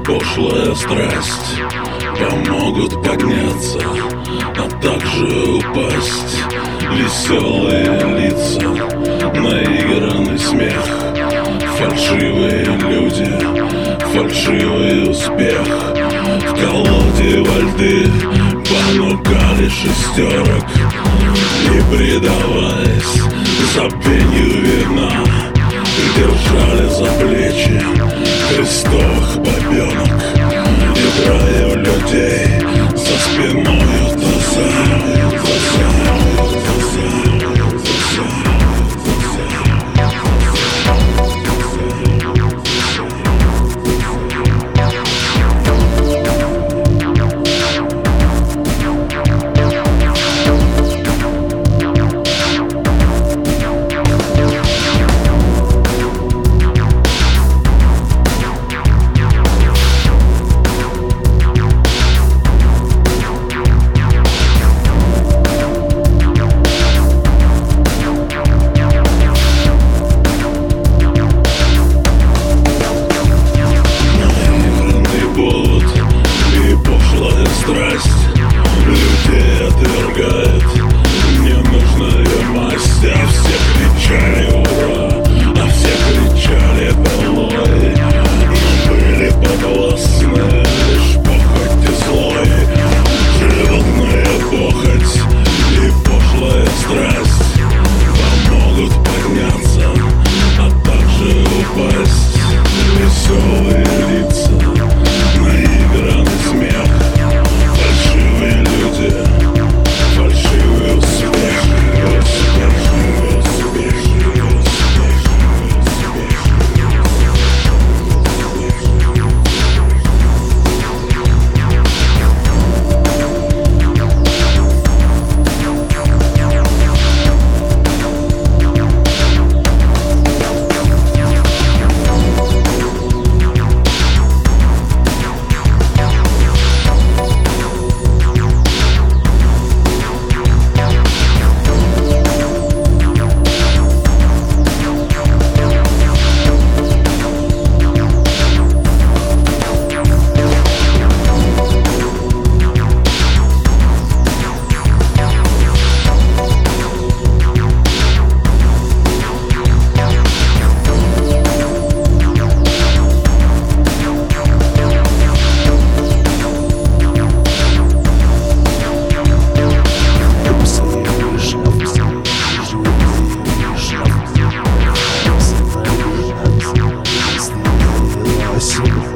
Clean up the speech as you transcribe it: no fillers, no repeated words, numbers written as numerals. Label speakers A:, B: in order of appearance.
A: Пошлая страсть помогут подняться, а также упасть. Веселые лица, наигранный смех, фальшивые люди, фальшивый успех. В колоде во льды понукали шестерок, и, предаваясь забвению вина, держали за плечи крестовых бабенок, играя в людей за спиною таза. Страсть людей отвергает ненужная масть, а все кричали ура, а все кричали долой, но были подвластны лишь похоть и злой. Животная похоть и пошлая страсть помогут подняться, а также упасть. Веселые лица, наигранный смех, фальшивые люди, фальшивый успех.
B: Спасибо.